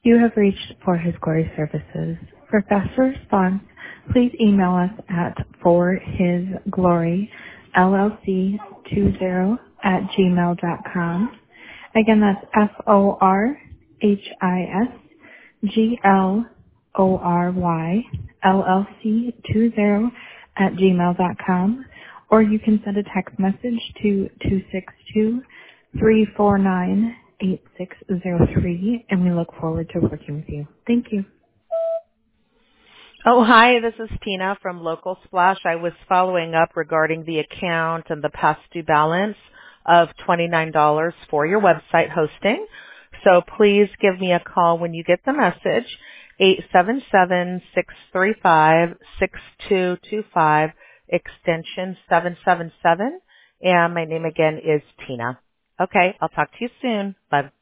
You have reached For His Glory Services. For faster response, please email us at forhisgloryllc20@gmail.com. Again, that's forhisgloryllc20@gmail.com. Or you can send a text message to 262-349-8603, and we look forward to working with you. Thank you. Oh, hi, this is Tina from Local Splash. I was following up regarding the account and the past due balance of $29 for your website hosting. So please give me a call when you get the message, 877-635-6225, extension 777. And my name again is Tina. Okay, I'll talk to you soon. Bye.